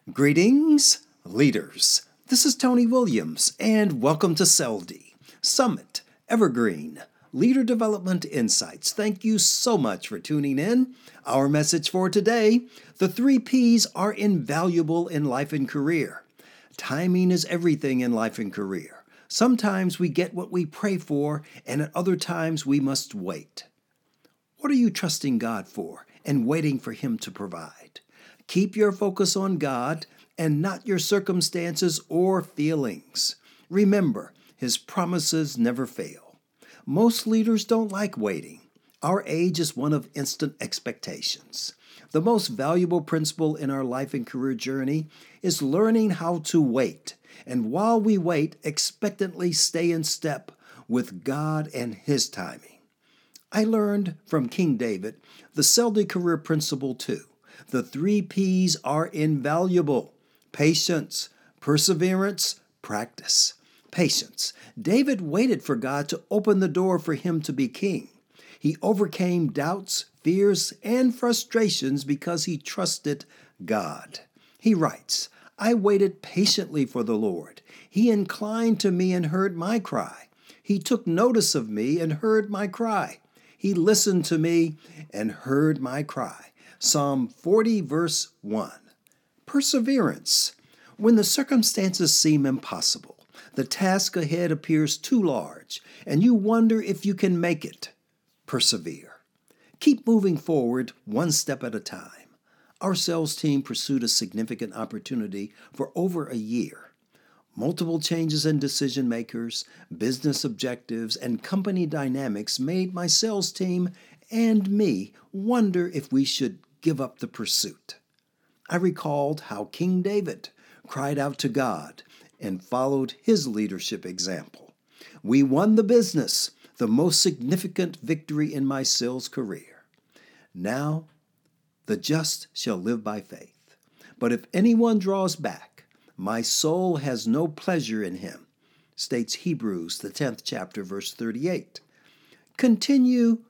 Greetings, leaders. This is Tony Williams, and welcome to CELD, Summit Evergreen Leader Development Insights. Thank you so much for tuning in. Our message for today, the 3 Ps are invaluable in life and career. Timing is everything in life and career. Sometimes we get what we pray for, and at other times we must wait. What are you trusting God for and waiting for Him to provide? Keep your focus on God and not your circumstances or feelings. Remember, His promises never fail. Most leaders don't like waiting. Our age is one of instant expectations. The most valuable principle in our life and career journey is learning how to wait. And while we wait, expectantly stay in step with God and His timing. I learned from King David the CELD career principle too. The 3 Ps are invaluable. Patience, perseverance, practice. Patience. David waited for God to open the door for him to be king. He overcame doubts, fears, and frustrations because he trusted God. He writes, I waited patiently for the Lord. He inclined to me and heard my cry. He took notice of me and heard my cry. He listened to me and heard my cry. Psalm 40, verse 1. Perseverance. When the circumstances seem impossible, the task ahead appears too large, and you wonder if you can make it. Persevere. Keep moving forward one step at a time. Our sales team pursued a significant opportunity for over a year. Multiple changes in decision makers, business objectives, and company dynamics made my sales team and me wonder if we should give up the pursuit. I recalled how King David cried out to God and followed his leadership example. We won the business, the most significant victory in my sales career. Now, the just shall live by faith. But if anyone draws back, my soul has no pleasure in him, states Hebrews, the 10th chapter, verse 38. Continue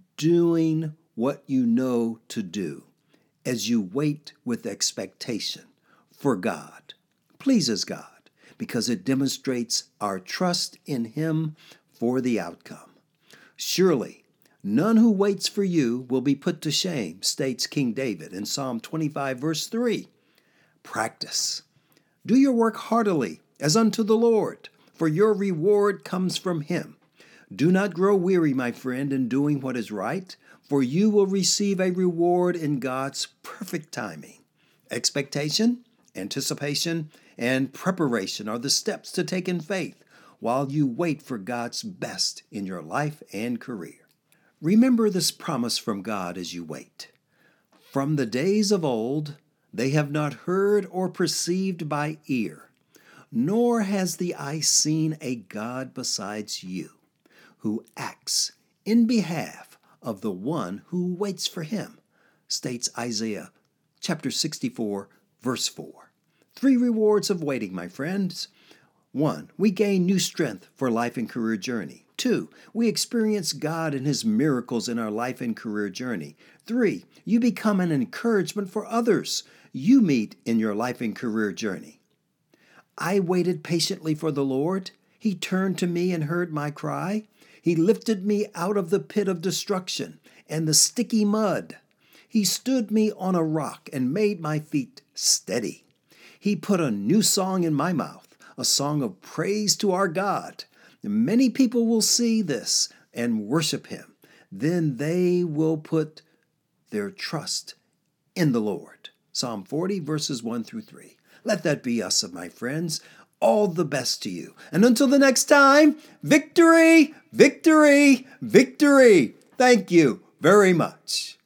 doing what you know to do as you wait with expectation for God. Pleases God because it demonstrates our trust in Him for the outcome. Surely, none who waits for you will be put to shame, states King David in Psalm 25, verse 3. Practice. Do your work heartily as unto the Lord, for your reward comes from Him. Do not grow weary, my friend, in doing what is right, for you will receive a reward in God's perfect timing. Expectation, anticipation, and preparation are the steps to take in faith while you wait for God's best in your life and career. Remember this promise from God as you wait. From the days of old, they have not heard or perceived by ear, nor has the eye seen a God besides you, who acts in behalf of the one who waits for him, states Isaiah chapter 64, verse 4. 3 rewards of waiting, my friends. 1, we gain new strength for life and career journey. 2, we experience God and His miracles in our life and career journey. 3, you become an encouragement for others you meet in your life and career journey. I waited patiently for the Lord. He turned to me and heard my cry. He lifted me out of the pit of destruction and the sticky mud. He stood me on a rock and made my feet steady. He put a new song in my mouth, a song of praise to our God. Many people will see this and worship Him. Then they will put their trust in the Lord. Psalm 40, verses 1 through 3. Let that be us, my friends. All the best to you. And until the next time, victory, victory, victory. Thank you very much.